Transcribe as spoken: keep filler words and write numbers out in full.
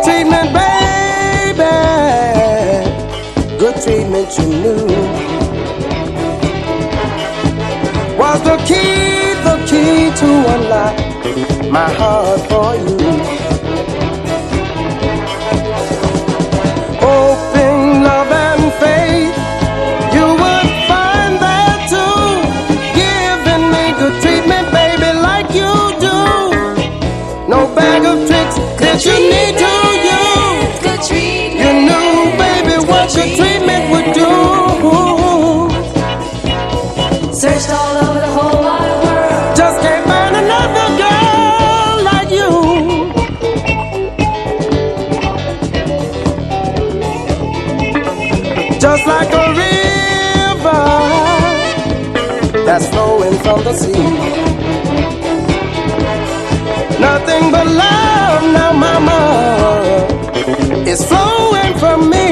treatment, baby. Good treatment you knew was the key, the key to unlock my heart for you. Hoping, love and faith, you would find that too. Giving me good treatment, baby, like you do. No bag of tricks that you need to use. Good treatment. You knew, baby, what good treatment would do. Searched all over the whole wide world. Just can't find another girl like you. Just like a river that's flowing from the sea. Nothing but love now, mama, is flowing from me.